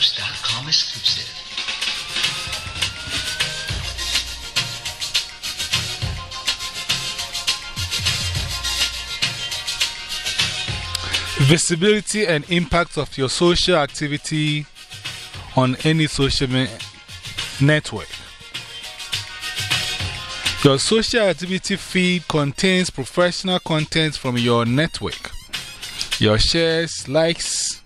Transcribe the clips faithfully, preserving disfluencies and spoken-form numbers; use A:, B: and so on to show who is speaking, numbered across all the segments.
A: post dot com exclusive.
B: Visibility and impact of your social activity on any social network. Your social activity feed contains professional content from your network. Your shares, likes,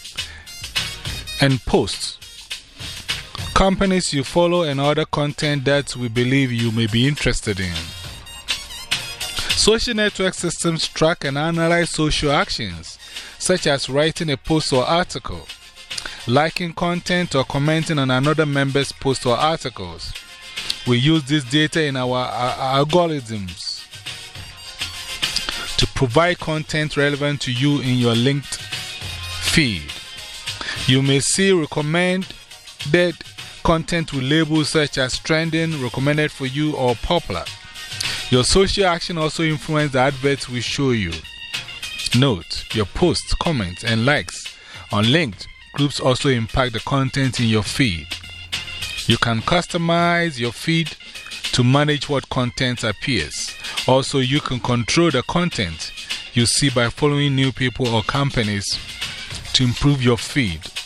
B: and posts, companies you follow, and other content that we believe you may be interested in. Social network systems track and analyze social actions, such as writing a post or article, liking content, or commenting on another member's post or articles. We use this data in our, our algorithms to provide content relevant to you in your linked feed. You may see recommended content with labels such as trending, recommended for you, or popular. Your social action also influences the adverts we show you. Note, your posts, comments, and likes on linked groups also impact the content in your feed. You can customize your feed to manage what content appears. Also, you can control the content you see by following new people or companies to improve your feed.